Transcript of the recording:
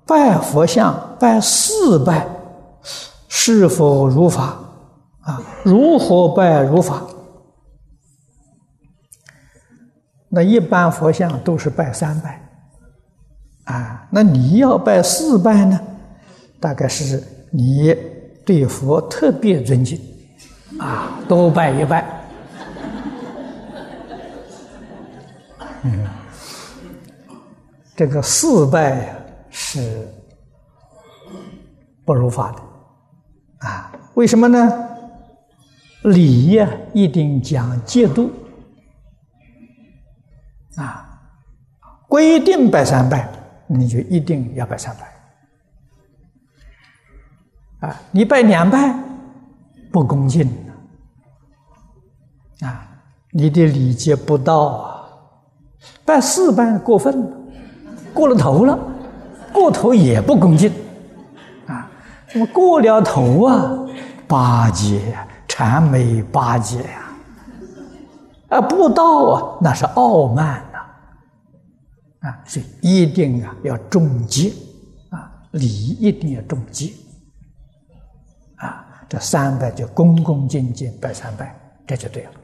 拜佛像拜4拜，是否如法？如何拜如法？那一般佛像都是拜3拜，那你要拜4拜呢？大概是你对佛特别尊敬，多拜1拜。这个4拜是不如法的为什么呢？礼呀，一定讲戒度规定拜3拜，你就一定要拜3拜你拜2拜不恭敬你的礼节不到拜4拜过分了，过了头了，过头也不恭敬那么过了头巴结谄媚巴结不到那是傲慢所以一定要重戒礼一定要重戒这3拜就恭恭敬敬拜3拜，这就对了。